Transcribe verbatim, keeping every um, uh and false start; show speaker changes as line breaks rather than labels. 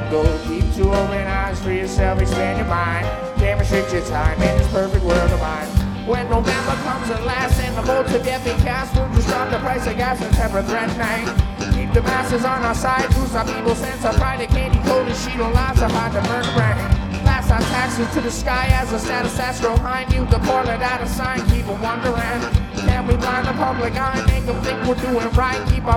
go. Keep two open eyes for yourself, expand your mind. Can't restrict your time in this perfect world of mine. When November comes at last and the votes are getting cast, we'll just drop the price of gas and temper threatening. Keep the masses on our side, lose our people's sense of pride. A candy coated sheet of lies are hard to burn brain. Blast our taxes to the sky as the status stats grow behind you. The poorlet out of sign, keep them wondering. Can we blind the public eye, make them think we're doing right? Keep our